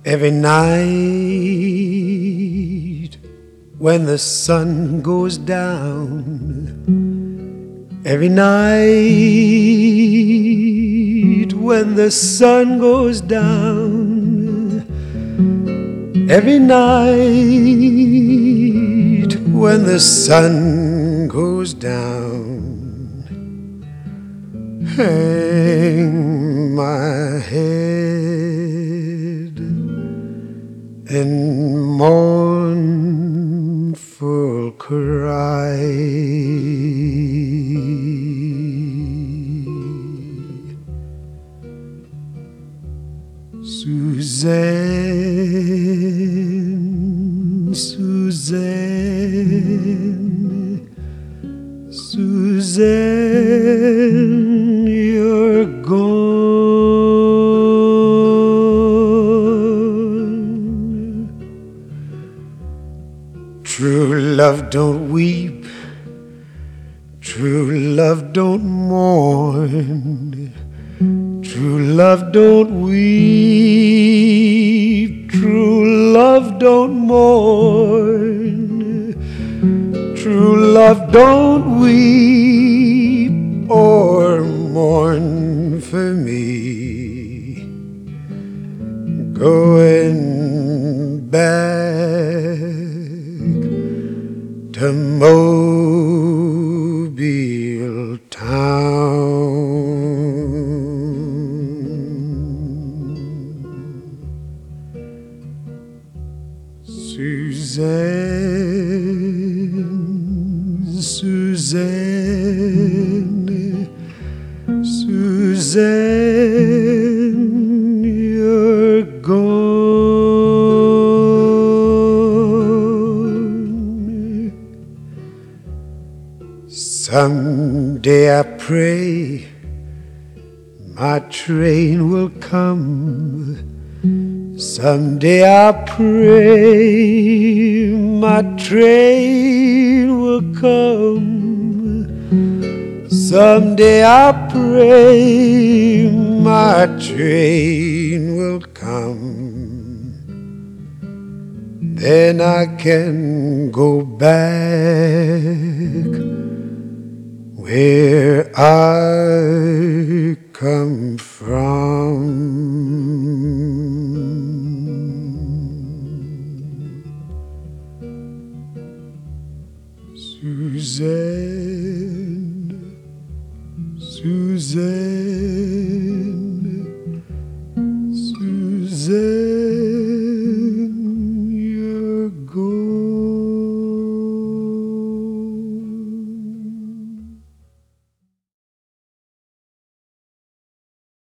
Every night when the sun goes down, every night when the sun goes down, every night when the sun goes down, hang my head in mournful cry. Suzanne, Suzanne, Suzanne, you're gone. True love don't weep, true love don't mourn, true love don't weep, true love don't mourn, true love don't weep or mourn for me. Going back to Mobile town. Suzanne, Suzanne, Suzanne, you're gone. Someday I pray my train will come. Someday I pray my train will come. Someday I pray my train will come. Then I can go back where I come from. Suzanne, Suzanne.